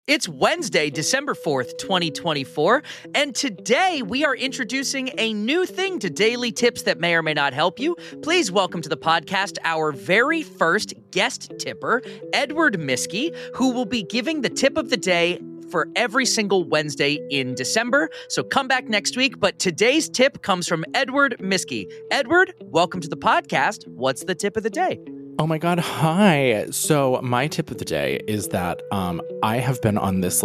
It's Wednesday, December 4th, 2024, and today we are introducing a new thing to Daily Tips that may or may not help you. Please welcome to the podcast our very first guest tipper, Edward Miskey, who will be giving the tip of the day for every single Wednesday in December. So come back next week, but today's tip comes from Edward Miskey. Edward, welcome to the podcast. What's the tip of the day? Oh my God, hi. So my tip of the day is that I have been on this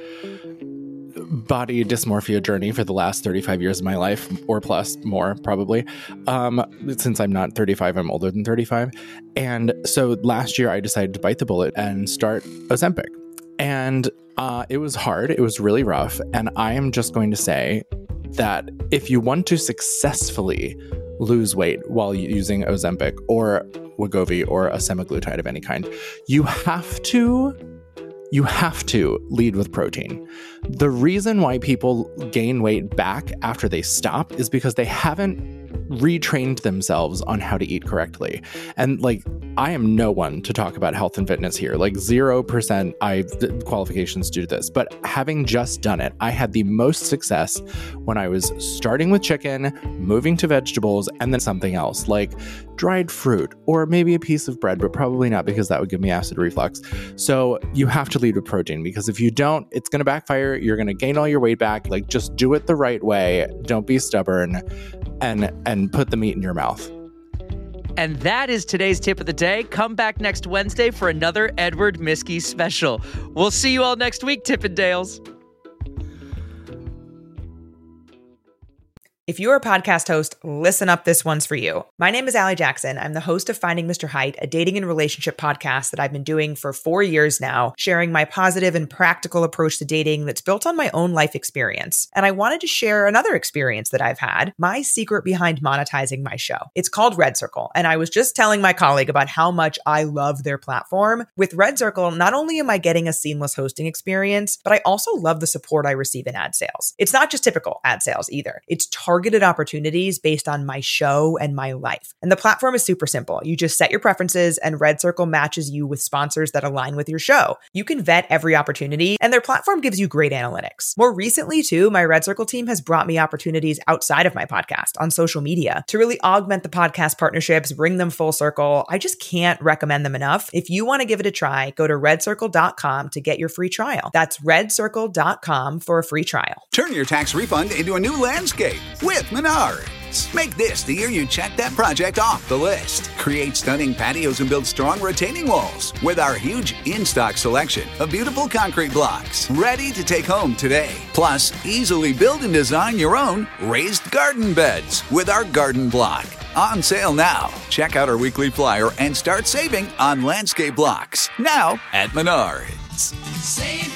body dysmorphia journey for the last 35 years of my life, or plus, more probably. Since I'm not 35, I'm older than 35. And so last year I decided to bite the bullet and start Ozempic. And it was hard. It was really rough. And I am just going to say that if you want to successfully lose weight while using Ozempic or Wegovy or a semaglutide of any kind, you have to lead with protein. The reason why people gain weight back after they stop is because they haven't retrained themselves on how to eat correctly. And I am no one to talk about health and fitness here. 0% qualifications to do this. But having just done it, I had the most success when I was starting with chicken, moving to vegetables, and then something else like dried fruit or maybe a piece of bread, but probably not because that would give me acid reflux. So you have to lead with protein, because if you don't, it's going to backfire. You're going to gain all your weight back. Just do it the right way. Don't be stubborn and put the meat in your mouth. And that is today's tip of the day. Come back next Wednesday for another Edward Miskey special. We'll see you all next week, Tippendales. If you're a podcast host, listen up, this one's for you. My name is Allie Jackson. I'm the host of Finding Mr. Height, a dating and relationship podcast that I've been doing for 4 years now, sharing my positive and practical approach to dating that's built on my own life experience. And I wanted to share another experience that I've had, my secret behind monetizing my show. It's called Red Circle, and I was just telling my colleague about how much I love their platform. With Red Circle, not only am I getting a seamless hosting experience, but I also love the support I receive in ad sales. It's not just typical ad sales either. It's targeted opportunities based on my show and my life. And the platform is super simple. You just set your preferences and Red Circle matches you with sponsors that align with your show. You can vet every opportunity, and their platform gives you great analytics. More recently, too, my Red Circle team has brought me opportunities outside of my podcast on social media to really augment the podcast partnerships, bring them full circle. I just can't recommend them enough. If you want to give it a try, go to redcircle.com to get your free trial. That's redcircle.com for a free trial. Turn your tax refund into a new landscape with Menards. Make this the year you check that project off the list. Create stunning patios and build strong retaining walls with our huge in-stock selection of beautiful concrete blocks ready to take home today. Plus, easily build and design your own raised garden beds with our garden block. On sale now. Check out our weekly flyer and start saving on landscape blocks now at Menards. Save